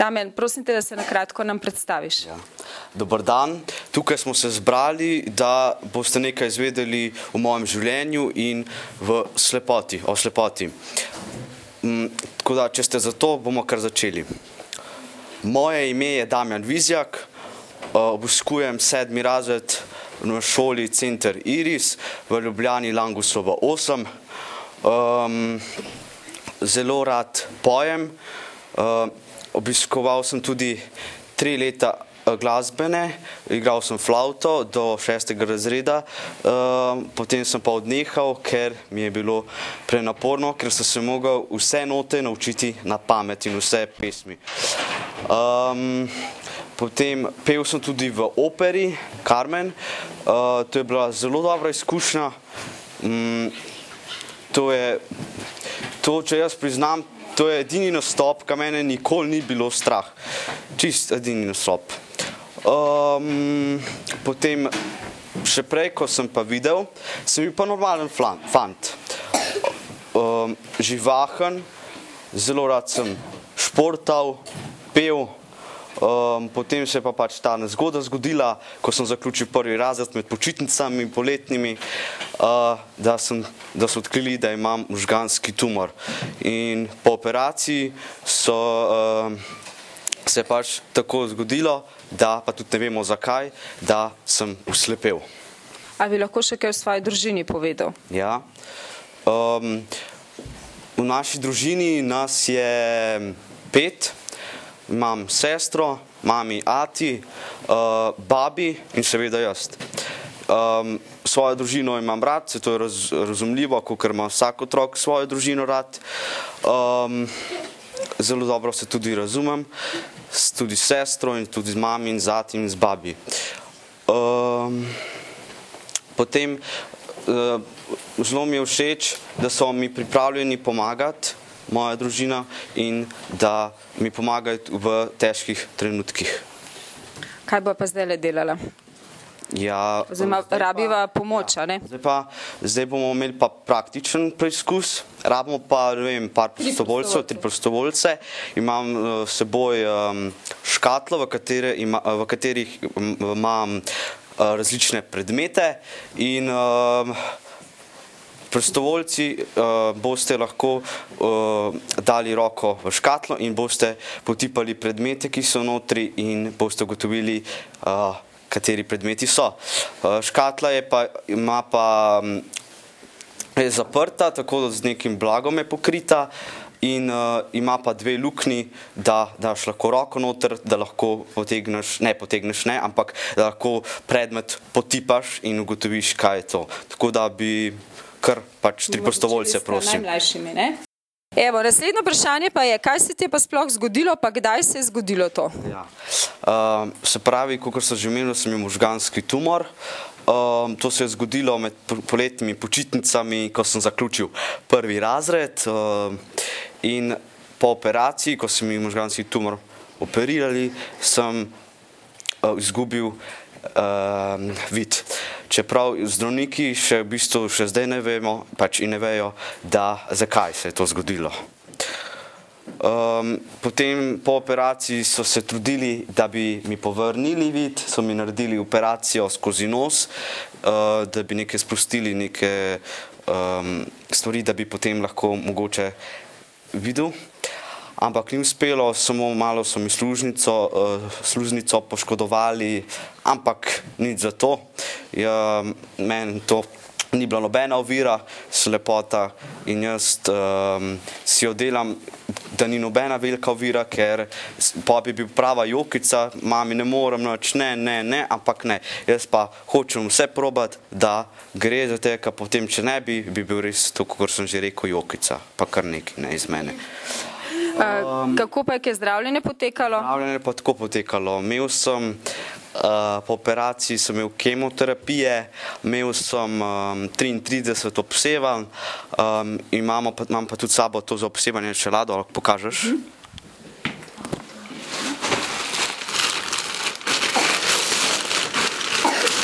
Damjan, prosim te, da se na kratko nam predstaviš. Ja. Dobar dan, tukaj smo se zbrali, da boste nekaj izvedeli o mojem življenju in o slepoti. Tako da, če ste za to, bomo kar začeli. Moje ime je Damjan Vizjak, obiskujem 7. razred na šoli Center Iris v Ljubljani Langusova 8. Zelo rad pojem. Obiskoval sem tudi 3 leta glasbene, igral sem flavto do 6. razreda, potem sem pa odnehal, ker mi je bilo prenaporno, ker sem se mogel vse note naučiti na pamet in vse pesmi. Potem pel sem tudi v operi Carmen, to je bila zelo dobra izkušnja. Če jaz priznam, to je edini nastop, ka mene nikoli ni bilo strah. Čist edini nastop. Potem še prej, ko sem pa videl, sem bil pa normalen fant. Živahen, zelo rad sem športal, pel. Potem se je pa pač ta nezgoda zgodila, ko sem zaključil 1. razred med počitnicami poletnimi, da so odkrili, da imam možganski tumor. In po operaciji se je pač tako zgodilo, da pa tudi ne vemo zakaj, da sem oslepel. A bi lahko še kaj v svoji družini povedal? Ja. V naši družini nas je 5. Imam sestro, mami, ati, babi in seveda jaz. Svojo družino imam rad, se to je razumljivo, kakor ima vsak otrok svojo družino rad. Zelo dobro se tudi razumem, tudi s sestro in tudi z mami in z ati in z babi. Potem zelo mi je všeč, da so mi pripravljeni pomagati, moja družina, in da mi pomagajo v težkih trenutkih. Kaj bo pa zdaj delala? Ja, rabiva pomoč, a ne? Zdaj bomo imeli pa praktičen preizkus, rabimo pa, ne vem, par prostovoljcev, 3 prostovoljce. Imam s seboj škatlo, v katerih imam različne predmete in prostovoljci boste lahko dali roko v škatlo in boste potipali predmete, ki so notri, in boste ugotovili, kateri predmeti so. Škatla je zaprta, tako da z nekim blagom je pokrita in ima pa 2 luknji, da daš lahko roko noter, da lahko ampak da lahko predmet potipaš in ugotoviš, kaj je to. Tako da bi kar pač 3 prostovoljce, prosim. Najmlajšimi, ne? Evo, naslednje vprašanje pa je, kaj se ti je pa sploh zgodilo, pa kdaj se je zgodilo to? Ja. Se pravi, kakor sem že omenil, sem imel možganski tumor. To se je zgodilo med poletnimi počitnicami, ko sem zaključil 1. razred, in po operaciji, ko sem mi možganski tumor operirali, sem izgubil vid. Čeprav zdravniki še v bistvu še zdaj ne vemo, pač in ne vejo, zakaj se je to zgodilo. Potem po operaciji so se trudili, da bi mi povrnili vid, so mi naredili operacijo skozi nos, da bi nekaj spustili, neke stvari, da bi potem lahko mogoče videl. Ampak ni uspelo, samo malo so mi sluznico poškodovali, ampak nič za to. Meni to ni bila nobena ovira, slepota, in jaz si jo delam, da ni nobena velika ovira, ker pa bi bil prava jokica, mami ne morem nič, ne, ampak ne. Jaz pa hočem vse probati, da gre za tega, potem če ne bi bil res to, kakor sem že rekel, jokica, pa kar nekaj ne iz mene. Kako pa je zdravljenje potekalo? Zdravljenje pa tako potekalo. Imel sem, po operaciji sem imel kemoterapije, imel sem 33 obsevanj, imam pa tudi sabo to za obsevanje čelado, lahko pokažeš?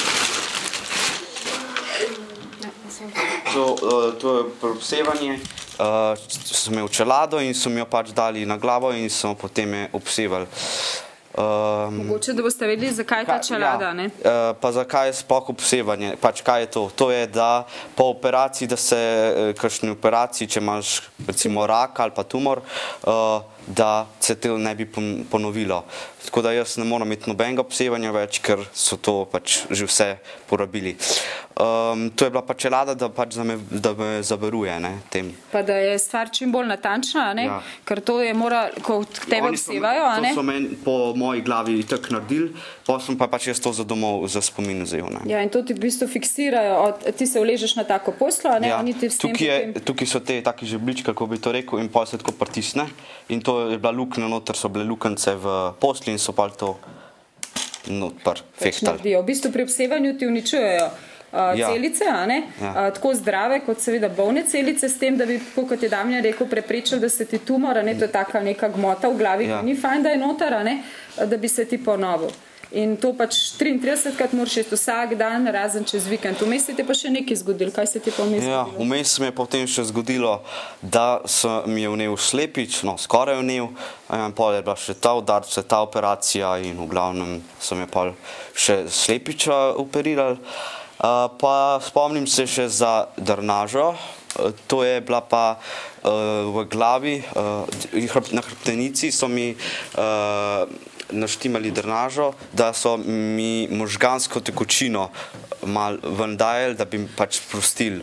To je obsevanje. so imel čelado in so mi jo pač dali na glavo in so potem je obsevali. Mogoče, da boste vedeli, zakaj ta čelada, ne? Pa zakaj je sploh obsevanje? Pač kaj je to? To je, da po operaciji, da se, kakšni operaciji, če imaš recimo rak ali pa tumor, da se to ne bi ponovilo. Tako da jaz ne moram imeti nobenega obsevanja več, ker so to pač že vse porabili. To je bila pač čelada, da me zavaruje, ne, tem. Pa da je stvar čim bolj natančna, ne? Ja. Ker to je ko tebe obsevajo, a ne? To so meni po moji glavi tako naredili, potem pa pač jaz to za domov, za spomin vzel, ne. Ja, in to ti v bistvu fiksirajo, ti se uležeš na tako poslo, a ne? Ja. Oni ti s tem potem... Tukaj so te taki žebljički, kako bi to rekel, in potem se tako pritisne. In to je bila luknja noter, so bile luknjice v posli in so pa to noter fehtali. V bistvu pri obsevanju ti uničujejo celice, a ne? Ja. Tako zdrave kot seveda bolne celice, s tem, da bi, kot je Damjan rekel, preprečil, da se ti tumor, a ne, to je taka neka gmota v glavi, ki ni fajn, da je noter, a ne, da bi se ti ponovil. In to pač 33krat moraš jesti vsak dan, razen čez vikend. Vmes se ti pa še nekaj zgodilo. Kaj se ti pa vmes zgodilo? Ja, vmes se mi je potem še zgodilo, da mi je vnel slepič, no, skoraj vnel, pol je bila še ta udarca, ta operacija in v glavnem so mi pol še slepiča operirali. Pa spomnim se še za drnažo, to je bila pa v glavi, na hrbtenici so mi naštimali drnažo, da so mi možgansko tekočino mal ven dajali, da bi pač sprostili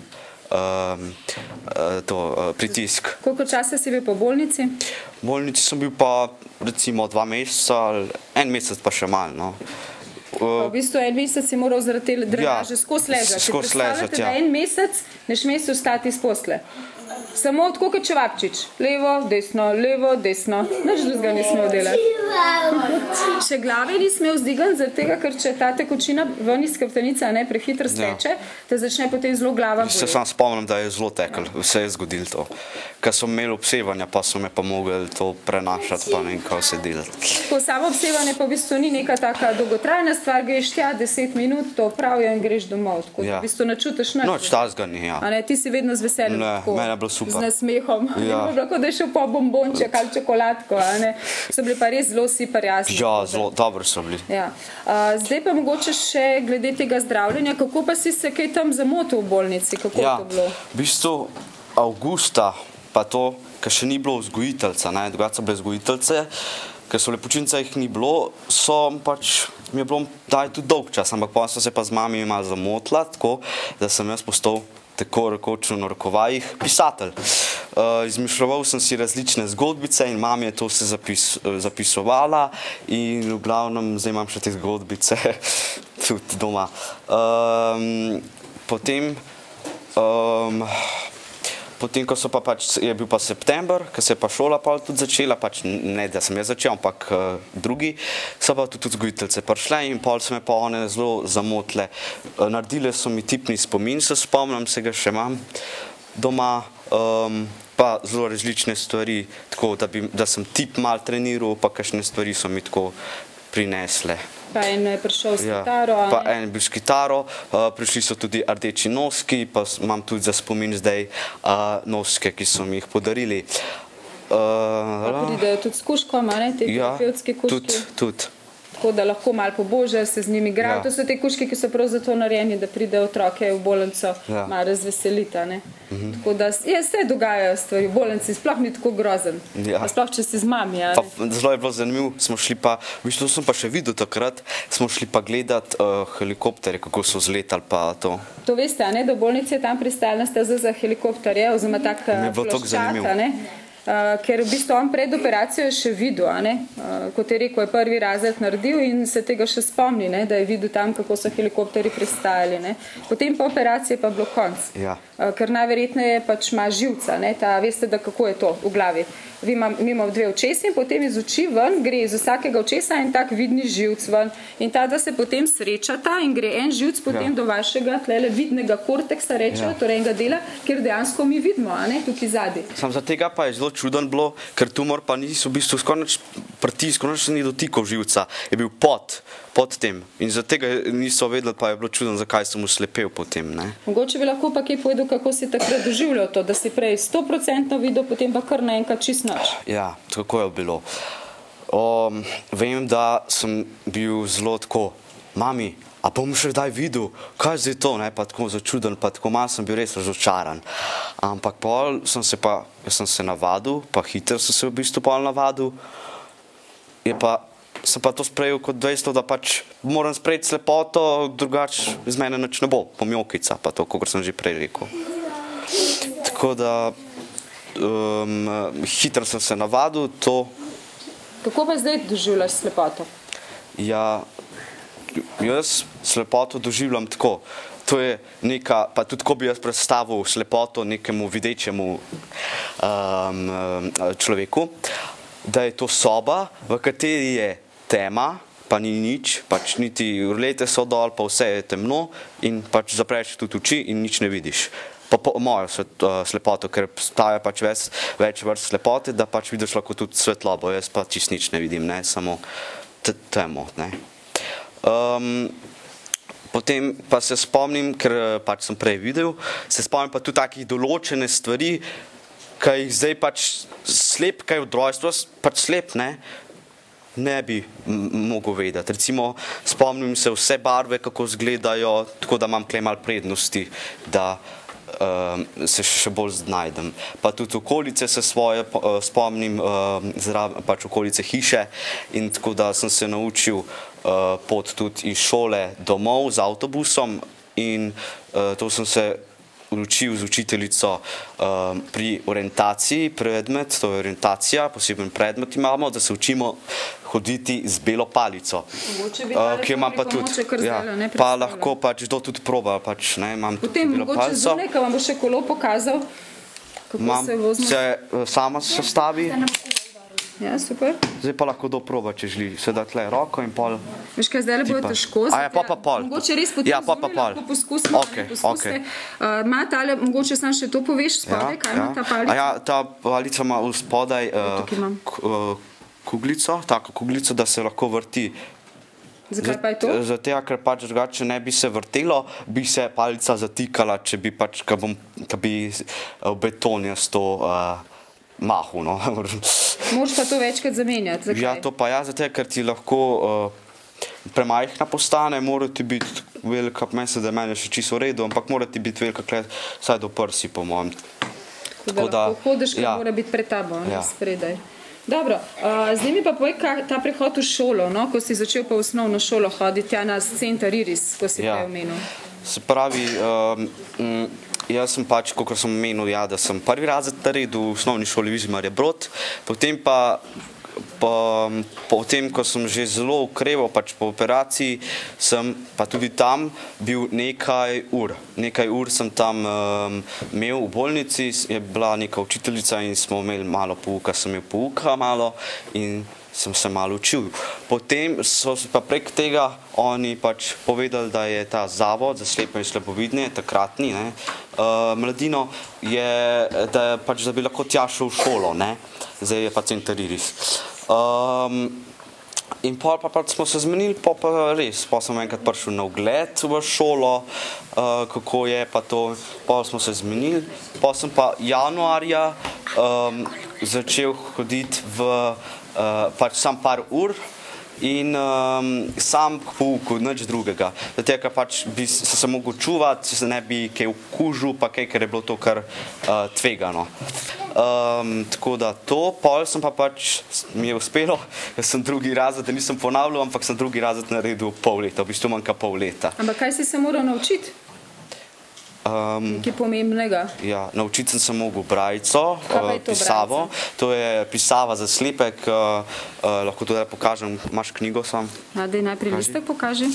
pritisk. Koliko časa si bil po bolnici? V bolnici sem bil pa recimo 2 meseca, 1 mesec pa še malo, no. V bistvu 1 mesec si moral zaradi te drenaže skozi ležati. Skozi ležati, ja. Da 1 mesec ne smeš vstati iz posle. Samo tako kot čevapčič. Levo, desno, nič drugega ne smel delati. Še glave ni smel zdigati, zaradi tega, ker če ta tekočina ven iz hrbtenice ne prehitro steče, te začne potem zelo glava boleti. Se sam spomnim, da je zelo tekel, vse je zgodilo to. Ker so imeli obsevanja, pa so me pa mogli to prenašati, pa ne vem, kaj se delati. Ko samo obsevanje pa v bistvu ni neka taka dolgotrajna stvar, greš tja 10 minut, to opravijo in greš domov. Tako v bistvu ne čutiš nič. Noč tazga ni, ja. A ne, ti si vedno z veseljem tako. Mene je bilo super. Z nasmehom. Ja. Lahko da je šel po bombonček ali čokoladko, a ne. So bili pa res zelo prijasni. Ja, zelo dobro so bili. Ja. Zdaj pa mogoče še glede tega zdravljenja, kako pa si se kaj tam zamotil v bolnici, kako je to bilo? V bistvu avgusta pa to, ker še ni bilo vzgojiteljca, ne, drugače so bile vzgojiteljce, ker so lepočinca jih ni bilo, mi je bilo daj tudi dolg čas, ampak potem so se pa z mami malo zamotila, tako, da sem jaz postal tako rekoč v narekovajih pisatelj. Izmišljeval sem si različne zgodbice in mami je to vse zapisovala in v glavnem zdaj imam še te zgodbice tudi doma. Potem, ko so pa pač, je bil pa september, ko se je pa šola pa tudi začela, pač ne, da sem jaz začel, ampak drugi, so pa tudi vzgojiteljce prišle in pol so me pa one zelo zamotile. Naredile so mi tipni spomin, se spomnim, se ga še imam doma, pa zelo različne stvari, tako da sem tip mal treniral, pa kakšne stvari so mi tako prinesle. Pa en je prišel s kitaro, a ne? Pa en je bil s kitaro, prišli so tudi rdeči noski, pa imam tudi za spomin zdaj noske, ki so mi jih podarili. Pa pridejo tudi s kuškom, a ne, te terapevtske kuški? Ja, tudi. Tako da lahko malo pobožajo, se z njimi igrajo. To so te kuški, ki so prav zato narejeni, da pridejo otroke v bolnico malo razveseliti, ne. Tako da se dogajajo stvari v bolnici, sploh ni tako grozen. Sploh, če si z mami, a ne. Zelo je bilo zanimivo, smo šli pa, v bistvu sem pa še videl takrat, smo šli pa gledat helikopterje, kako so zletali pa to. To veste, a ne, do bolnice je tam pristalna steza za helikopterje, oziroma tak ploščat, a ne. Ker v bistvu on pred operacijo je še videl, a ne, kot je rekel, je prvi razred naredil in se tega še spomni, ne, da je videl tam, kako so helikopteri pristajali, ne. Potem po operaciji je pa bilo konc. Ja. Ker najverjetneje pač ima živca, ne, veste, da kako je to v glavi. Mi imamo 2 očesi in potem iz oči ven gre iz vsakega očesa en tak vidni živc ven in da se potem srečata in gre en živc potem do vašega tlele vidnega korteksa, rečejo, torej enega dela, kjer dejansko mi vidimo, a ne, tukaj zadaj. Sam za tega pa je zelo čuden bilo, ker tumor pa niso v bistvu skoraj pritisk, skoraj ni dotikal živca, je bil pod tem. In za tega niso vedeli, pa je bilo čuden, zakaj sem uslepel potem. Ne. Mogoče bi lahko pa kaj povedal, kako si takrat doživljal to, da si prej 100% videl, potem pa kar naenkrat čist nič. Ja, tako je bilo. Vem, da sem bil zelo tako, mami, a bom še kdaj videl, kaj je zdaj to, ne, pa tako začuden, pa tako malo sem bil res razočaran. Ampak pol sem se navadil, pa hitro sem se v bistvu pol navadil, sem pa to sprejel kot dejstvo, da pač moram sprejeti slepoto, drugače z mene nič ne bo, pomjokica, pa to, kot sem že prej rekel. Tako da hitro sem se navadil to. Kako pa zdaj doživljaš slepoto? Ja, jaz slepoto doživljam tako. To je neka, pa tudi ko bi jaz predstavil slepoto nekemu videčemu človeku, da je to soba, v kateri je tema, pa ni nič, pač niti urlete so dol, pa vse je temno in pač zapreš tudi oči in nič ne vidiš. Pa mojo slepoto, ker staja pač več vrst slepote, da pač vidiš lahko tudi svetlobo, jaz pa čist nič ne vidim, ne, samo temo, ne. Potem pa se spomnim, ker pač sem prej videl, se spomnim pa tudi takih določene stvari, kaj jih zdaj pač slep, kaj od rojstva, pač slep, ne bi mogel vedeti. Recimo, spomnim se vse barve, kako izgledajo, tako da imam tukaj malo prednosti, da se še bolj znajdem. Pa tudi okolice se svoje spomnim, pač okolice hiše in tako da sem se naučil pot tudi iz šole domov z avtobusom in to sem se učil z učiteljico pri orientaciji predmet, to je orientacija, poseben predmet imamo, da se učimo hoditi z belo palico. Ki imam pa tudi, pa lahko pač kdo tudi proba, pač ne, imam tudi belo palico. Potem mogoče zunaj, ko vam bo še kolo pokazal, kako se vozi. Sama sestavi. Ja, super. Zdaj pa lahko kdo proba, če želi. Se da tle roko in pol. Veš kaj, zdaj le bojo težko. A ja, pa pol. Mogoče res potem zunaj lahko poskusimo. Ok. Ima tale, mogoče sam še to poveš spodaj, kaj ima ta palica? Ja, ta palica ima v spodaj kuglico, tako kuglico, da se lahko vrti. Zakaj pa je to? Zato, ker pač drugače ne bi se vrtelo, bi se palica zatikala, če bi pač, ka bi beton jaz to mahu, no. Moraš pa to večkrat zamenjati, zakaj? Ja, to pa ja, zato, ker ti lahko premajhna postane, mora ti biti velika, meni se da meni še čisto v redu, ampak mora ti biti velika, vsaj do prsi, po mojem. Tako da lahko hodiš, ker mora biti pred tabo, ne spredaj. Dobro, zdaj mi pa povej, ta prehod v šolo, no, ko si začel pa v osnovno šolo hoditi, tja na center Iris, ko si prej omenil. Se pravi, jaz sem pač, kot sem omenil, da sem prvi razred naredil v osnovni šoli Vižji Marija Brod, potem pa potem, ko sem že zelo ukreval, pač po operaciji, sem pa tudi tam bil nekaj ur. Nekaj ur sem tam imel v bolnici, je bila neka učiteljica in smo imeli malo pouka, sem imel pouka malo in sem se malo učil. Potem so pa prek tega oni pač povedali, da je ta zavod za slepe in slabovidne, takratni, mladino, da bi lahko tja šel v šolo, zdaj je pa center Iris. In pa smo se zmenili, pa res, pa sem enkrat prišel na ogled v šolo, kako je pa to, pa smo se zmenili, pa sem pa januarja začel hoditi pač sam par ur in sam pouku, nič drugega. Zato, ker pač bi se mogel čuvati, se ne bi kaj okužil, pa kaj, ker je bilo to kar tvegano. Tako da to, pol sem pa pač, mi je uspelo, jaz sem drugi razred, nisem ponavljal, ampak sem drugi razred naredil pol leta, v bistvu manjka pol leta. Ampak kaj si se moral naučiti? Nekaj pomembnega? Ja, naučiti sem se mogel brajico, pisavo. To je pisava za slepek, lahko tudi pokažem, imaš knjigo sam? Daj najprej listek pokaži.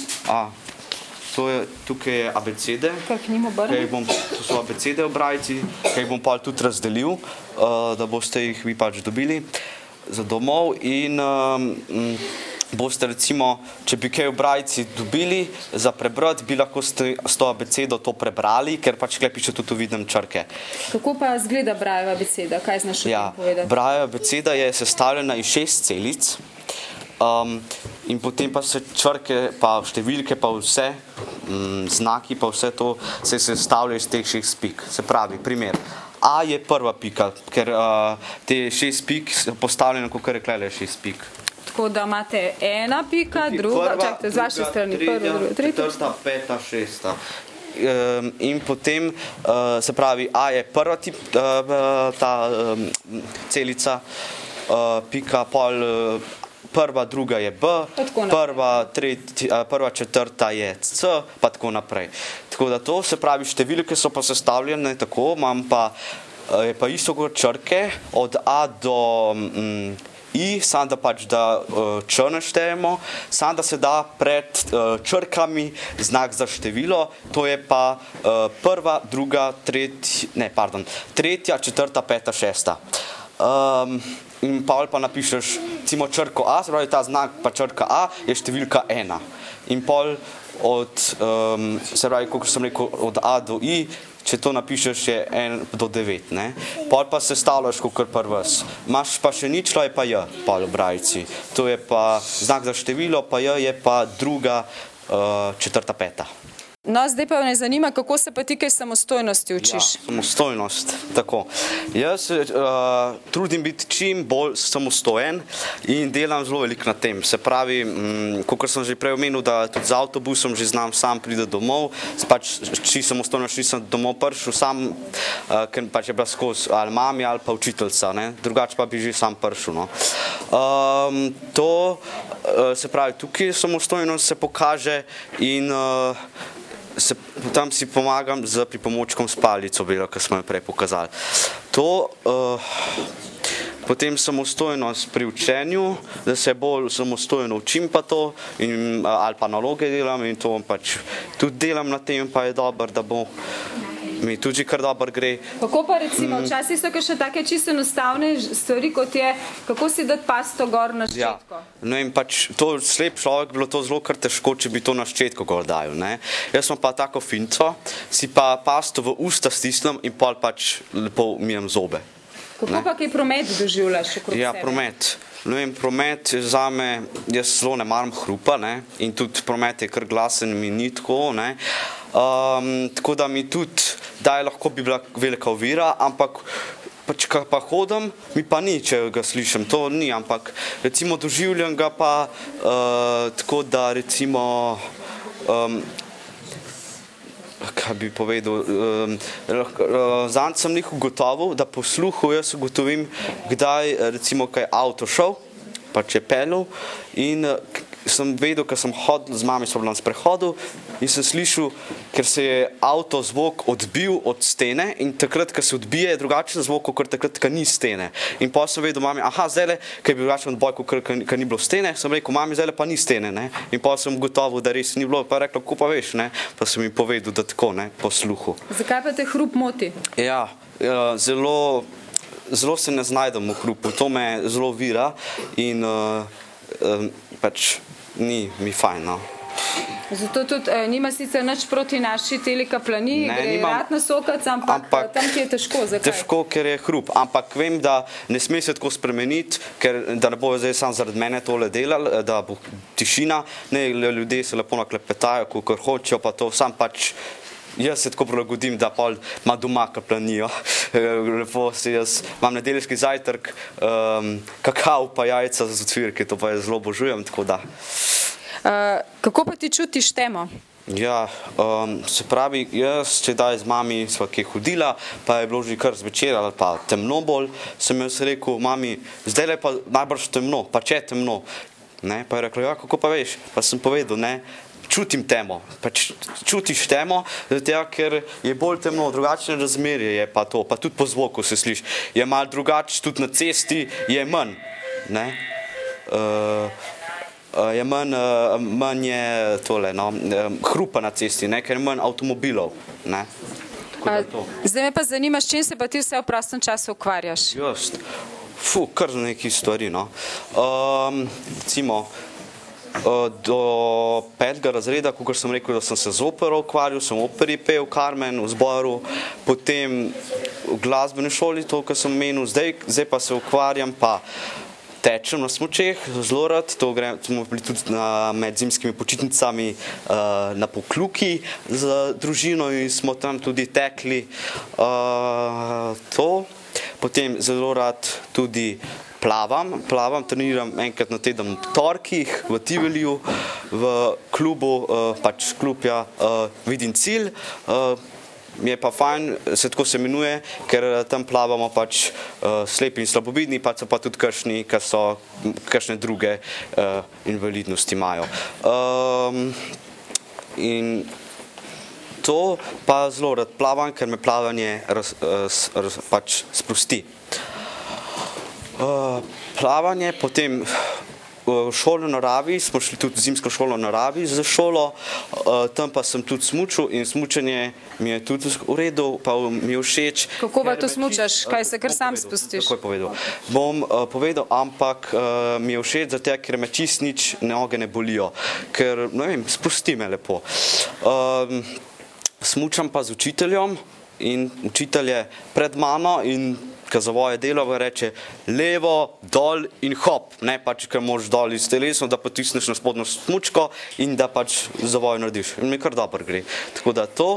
Tukaj je abecede, to so abecede v brajici, ki jih bom pa tudi razdelil, da boste jih vi pač dobili za domov in boste recimo, če bi kaj v brajici dobili za prebrati, bi lahko s to abecedo to prebrali, ker pač tukaj piše tudi vidnem črke. Kako pa izgleda brajeva abeceda? Kaj znaš o tem povedati? Brajeva abeceda je sestavljena iz 6 celic in potem pa se črke, pa številke, pa vse, znaki, pa vse to se sestavlja iz teh 6 pik. Se pravi, primer, A je prva pika, ker te 6 pik postavljene, kot je rekla, 6 pik. Tako da imate ena pika, druga, čakajte, z vaše strani, prva, druga, tretja, četrta, peta, šesta. In potem, se pravi, A je prva ta celica, pika, pol, prva, druga je B, prva, četrta je C, pa tako naprej. Tako da to, se pravi, številke so pa sestavljene tako, je pa isto kot črke, od A do I, samo da pač da Č naštejemo, samo da se da pred črkami znak za število, to je pa prva, druga, tretja, četrta, peta, šesta. In pa napišeš recimo črko A, se pravi ta znak pa črka A je številka 1. In pol od, se pravi, kot sem rekel, od A do I, če to napišeš je 1 do 9, ne. Pol pa sestavljaš kakor prvs. Imaš pa še ničlo, je pa J, pol v brajici. To je pa znak za število, pa J je pa druga, četrta, peta. No, zdaj pa me zanima, kako se pa ti kaj samostojnosti učiš? Ja, samostojnost, tako. Jaz trudim biti čim bolj samostojen in delam zelo veliko na tem. Se pravi, kot sem že prej omenil, da tudi z avtobusom že znam sam priti domov, pač či samostojnost nisem domov prišel sam, ker pač je bila skozi ali mami ali pa učiteljca, ne, drugače pa bi že sam prišel, no. Se pravi, tukaj samostojnost se pokaže in tam si pomagam z pripomočkom s palico, ki smo jo prej pokazali. Potem samostojnost pri učenju, da se bolj samostojno učim pa to, ali pa naloge delam in to pač tudi delam na tem, pa je dobro, da bo mi tudi kar dobro gre. Kako pa recimo, včasih so še take čisto enostavne stvari, kot je, kako si dati pasto gor na ščetko? Ja, no in pač to slep človek bilo to zelo kar težko, če bi to na ščetko gor dajal, ne. Jaz sem pa tako finco, si pa pasto v usta stisnem in pol pač lepo umijem zobe. Kako pa kaj promet doživljaš okrog sebe? Ja, promet. No in promet je zame, jaz zelo ne maram hrupa, ne, in tudi promet je kar glasen, mi ni tako, ne. Tako da mi tudi, da je lahko bi bila velika ovira, ampak pač, ko pa hodim, mi pa ni, če ga slišim, to ni, ampak recimo doživljam ga pa tako, da recimo kaj bi povedal, zanj sem nekaj ugotovil, da po sluhu jaz ugotovim, kdaj recimo kaj avto šel, pač je pelil in sem vedel, ker sem hodil, z mami sem bila na sprehodu in sem slišal, ker se je avto zvok odbil od stene in takrat, ko se odbije, je drugačen zvok, kot takrat, ko ni stene. In pa sem vedel mami, aha, zdajle, ker je bil drugačen odboj, ko ni bilo stene, sem rekel, mami, zdajle pa ni stene, ne. In pa sem gotovil, da res ni bilo, pa je rekla, ko pa veš, ne, pa sem mi povedal, da tako, ne, po sluhu. Zakaj pa te hrup moti? Ja, zelo se ne znajdem v hrupu, to me zelo vira in pač ni mi fajn, no. Zato tudi nima sicer nič proti naši telekaplani, gre rad na sokac, ampak tam ti je težko. Zakaj? Težko, ker je hrup, ampak vem, da ne sme se tako spremeniti, ker da ne bojo zdaj sam zaradi mene tole delali, da bo tišina, ne, ljudje se lepo naklepetajo, kakor hočejo, pa to sam pač jaz se tako prilagodim, da pol ima doma kaplanijo. Lepo se jaz imam nedeljski zajtrk, kakav pa jajca z ocvirki, to pa je zelo obožujem, tako da. Kako pa ti čutiš temo? Ja, se pravi, jaz, če daj z mami sva kaj hodila, pa je bilo že kar zvečer ali pa temno bolj, sem jaz rekel, mami, zdaj je pa najbrž temno, pa če je temno, ne, pa je rekla, ja, kako pa veš, pa sem povedal, ne, čutim temo, pač čutiš temo, ker je bolj temno, drugačne razmerje je pa to, pa tudi po zvoku se sliši, je malo drugače, tudi na cesti je manj, ne, je manj je tole, no, hrupa na cesti, ne, ker je manj avtomobilov, ne. Zdaj me pa zanima, s čim se pa ti vse v prostem času ukvarjaš? Just, kar nekaj stvari, no. Recimo, do 5. razreda, kot sem rekel, da sem se z opero ukvarjal, sem operi pel, Carmen, v zboru, potem v glasbeni šoli, to, kar sem menil, zdaj pa se ukvarjam, pa tečem na smučeh, zelo rad, smo bili tudi med zimskimi počitnicami na Pokljuki z družino in smo tam tudi tekli to. Potem zelo rad tudi plavam, treniram enkrat na teden v torkih v Tivoliju, v klubu, pač klub, ja, Vidim cilj. Mi je pa fajn, se tako se imenuje, ker tam plavamo pač slepi in slabovidni, pa so pa tudi kakšni, ki so kakšne druge invalidnosti imajo. In to pa zelo rad plavam, ker me plavanje pač sprosti. Plavanje, potem v šolo v naravi, smo šli tudi v zimsko šolo v naravi za šolo, tam pa sem tudi smučil in smučanje mi je tudi v redu, pa mi je všeč. Kako pa to smučaš? Kaj se kar sam spustiš? Tako je povedal. Bom povedal, ampak mi je všeč, zato ker me čist nič noge ne bolijo, ker, ne vem, spusti me lepo. Smučam pa z učiteljem in učitelj je pred mano in ko zavoje delo, reče levo, dol in hop, ne pač, ker moraš dol iz telesom, da potisneš na spodnjo smučko in da pač zavoje narediš. In mi kar dobro gre. Tako da to,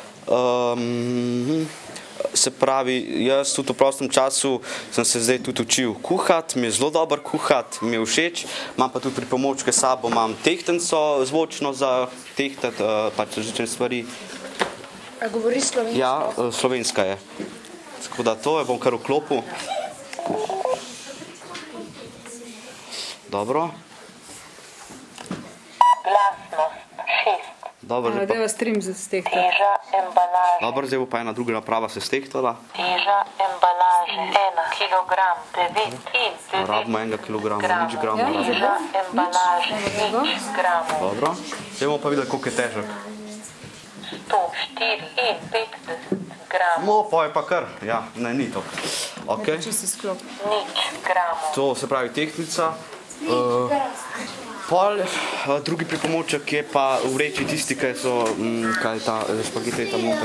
se pravi, jaz tudi v prostem času sem se zdaj tudi učil kuhati, mi je zelo dobro kuhati, mi je všeč, imam pa tudi pripomočke s sabo, imam tehtnico zvočno za tehtati pač različne stvari. A govoriš slovensko? Ja, slovenska je. Tako da to je, bom kar vklopil. Dobro. Glasnost 6. Dobro, zdaj pa... Deva stream za stehtati. Teža embalaže. Dobro, zdaj bo pa ena druga naprava se stehtala. Teža embalaže 1 kilogram 9 in 9 Rabimo 1 kilograma, nič gramov. Teža embalaže nič gramov. Dobro. Zdaj bomo pa videli, koliko je težak. 154 gramov. No, pa je pa kar. Ja, ne, ni to. Ok. Če si sklop. Nič gramov. To se pravi tehtnica. Pol, drugi pripomoček je pa vreči tisti, ki so, kaj je ta špagete tam noter,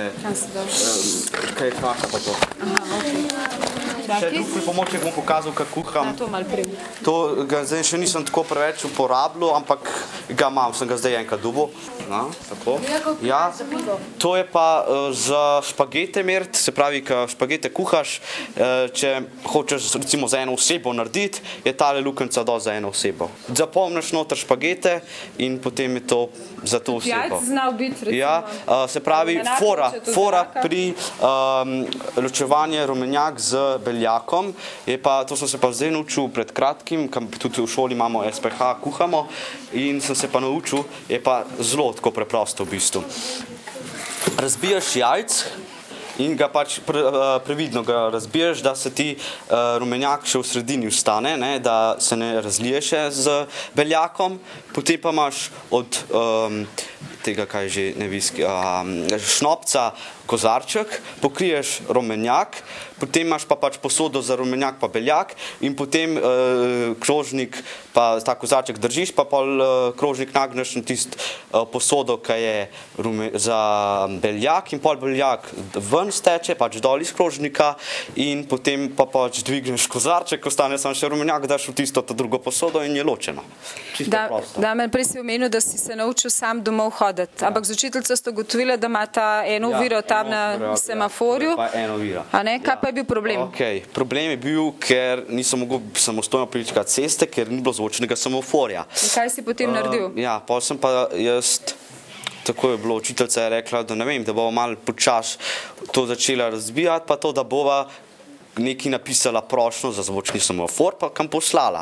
kaj je kaka pa to. Aha, ok. Še drug pripomoček bom pokazal, kako kuham. To malo prej. To ga zdaj še nisem tako preveč uporabljal, ampak ga imam, sem ga zdaj enkrat dobil. No, tako. Ja, to je pa za špagete meriti, se pravi, ko špagete kuhaš, če hočeš recimo za eno osebo narediti, je tale lukenca do za eno osebo. Zapomniš noter špagete in potem je to za to osebo. Jajc znal biti, recimo. Ja, se pravi, fora pri ločevanje rumenjak z beljakom, je pa, to sem se pa zdaj naučil pred kratkim, tudi v šoli imamo SPH, kuhamo, in sem se pa naučil, je pa zelo tako preprosto v bistvu. Razbijaš jajc in ga pač previdno ga razbiješ, da se ti rumenjak še v sredini ostane, ne, da se ne razlije še z beljakom, potem pa imaš od tega, kaj že ne viski, šnopca kozarček, pokriješ rumenjak, potem imaš pa pač posodo za rumenjak pa beljak in potem krožnik pa ta kozarček držiš, pa pol krožnik nagneš na tist posodo, ki je za beljak in pol beljak ven steče, pač dol iz krožnika in potem pa pač dvigneš kozarček, ostane samo še rumenjak, daš v tisto ta drugo posodo in je ločeno. Čisto prosto. Dame, prej si omenil, da si se naučil sam domov hoditi, ampak z učiteljico ste ugotovili, da imata eno oviro tam na semaforju. Pa eno oviro. A ne, kaj pa je bil problem? Okay. Problem je bil, ker nisem mogel samostojno pričakati ceste, ker ni bilo zvočnega semaforja. In kaj si potem naredil? Ja, pol sem pa jaz, tako je bilo, učiteljica je rekla, da ne vem, da bova malo počas to začela razbijati, pa to, da bova nekaj napisala prošnjo za zvočni semafor, pa kam poslala.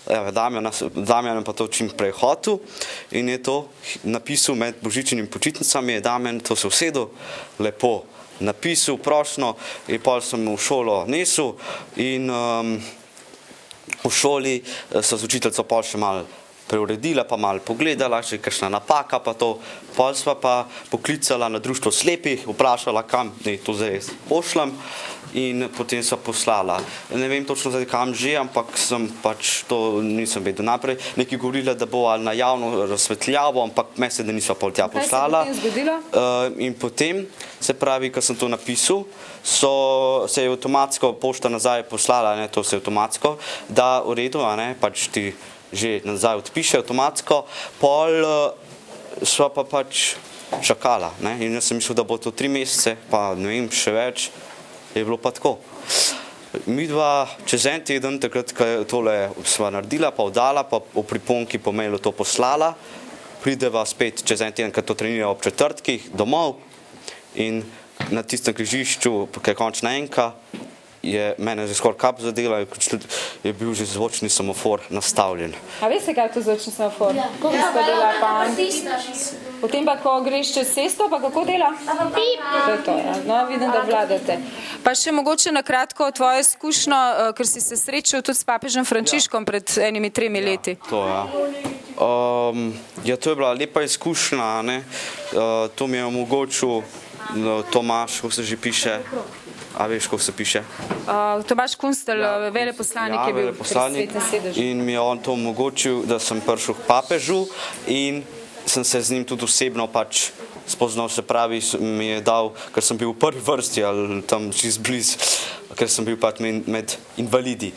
Damjan pa to čim prej hotel in je to napisal med božičnimi počitnicami, je Damjan to se usedel, lepo napisal prošnjo in pol sem v šolo nesel in v šoli so z učiteljico pol še malo preuredila, pa malo pogledala, še kakšna napaka, pa to. Pol sva pa poklicala na društvo slepih, vprašala, kam naj to zdaj pošljem in potem sva poslala. Ne vem točno zdaj kam že, ampak sem pač to nisem vedel naprej. Nekaj govorila, da bo ali na javno razsvetljavo, ampak me se, da nisva pol tja poslala. Kaj se je potem zgodilo? In potem, se pravi, ko sem to napisal, se je avtomatsko pošta nazaj poslala, ne, to se je avtomatsko, da v redu, pač ti že nazaj odpiše avtomatsko, pol sva pa pač čakala, ne, in jaz sem mislil, da bo to 3 mesece, pa ne vem, še več, je bilo pa tako. Midva čez en teden, takrat, ko je tole sva naredila, pa oddala, pa v priponki po mailu to poslala, prideva spet čez en teden, ko to trenira ob četrtkih, domov in na tistem križišču, ko je končna enka, je mene že skoraj kap zadela, je bil že zvočni semafor nastavljen. A veste, kaj je to zvočni semafor? Kako bi se dela pa? Potem pa, ko greš čez cesto, pa kako dela? To je to, ja. No, vidim, da vladate. Pa še mogoče na kratko tvojo izkušnjo, ker si se srečal tudi s papežem Frančiškom pred enimi 3 leti. To, ja. Ja, to je bila lepa izkušnja, ne. To mi je omogočil Tomaž, kako se že piše. A veš, kako se piše? Tomaž Kunstelj, veleposlanik je bil pri Svetem sedežu. In mi je on to omogočil, da sem prišel k papežu in sem se z njim tudi osebno pač spoznal, se pravi, mi je dal, ker sem bil v prvi vrsti ali tam čist bliz, ker sem bil pač med invalidi.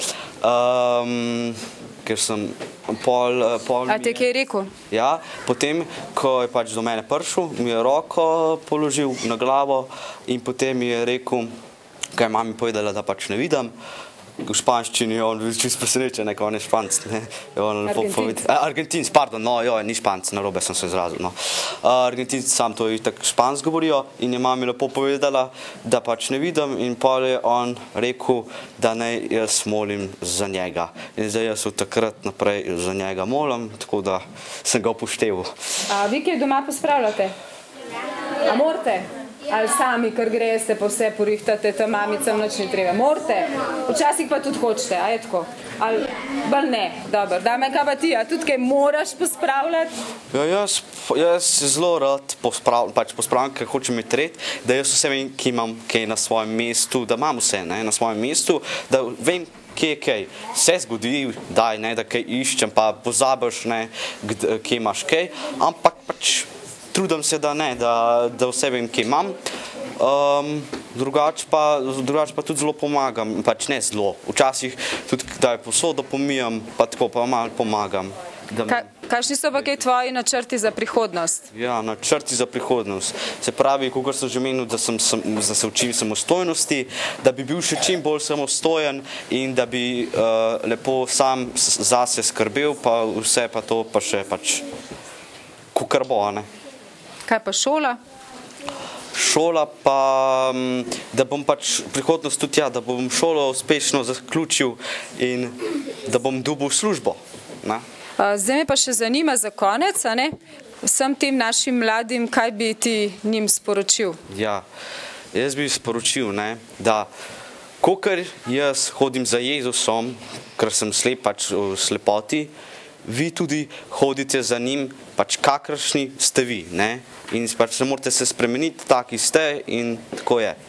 Ker sem pol A te kaj je rekel? Ja, potem, ko je pač do mene prišel, mi je roko položil na glavo in potem mi je rekel, kaj je mami povedala, da pač ne vidim. V španščini je on čisto presenečen, ko on je Španc. Argentinc, pardon, no, ni Španc, narobe sem se izrazil. No. Argentinci sam to tako Španc govorijo in je mami lepo povedala, da pač ne vidim in pol je on rekel, da naj jaz molim za njega. In zdaj jaz od takrat naprej za njega molim, tako da sem ga upošteval. A vi kaj doma pospravljate? A morate? Ali sami, ker greste, pa vse porihtate, tam mamicam nič ni treba. Morate? Včasih pa tudi hočete, a je tako? Ali bolj ne? Dobro. Dame, kaj pa ti, a tudi kaj moraš pospravljati? Ja, jaz zelo rad pospravljam, ker hočem imeti red, da jaz vse vem, ki imam kaj na svojem mestu, da imam vse na svojem mestu, da vem, kje je kaj. Vse zgodi, daj, da kaj iščem, pa pozabiš, kje imaš kaj, ampak pač trudim se, da vse vem, kje imam. Drugače pa tudi zelo pomagam, pač ne zelo. Včasih tudi, kdaj posodo pomijam, pa tako pa malo pomagam. Kakšni so pa kaj tvoji načrti za prihodnost? Ja, načrti za prihodnost. Se pravi, kakor sem že menil, da se učim samostojnosti, da bi bil še čim bolj samostojen in da bi lepo sam zase skrbel, pa vse pa to pa še pač kakor bo, ne. Kaj pa šola? Šola pa, da bom pač prihodnost tudi da bom šolo uspešno zaključil in da bom dobil službo. Zdaj me pa še zanima za konec, vsem tem našim mladim, kaj bi ti njim sporočil? Ja, jaz bi sporočil, da kakor jaz hodim za Jezusom, ker sem slep pač v slepoti, vi tudi hodite za njim, pač kakršni ste vi, in pač ne morate se spremeniti, taki ste in tako je.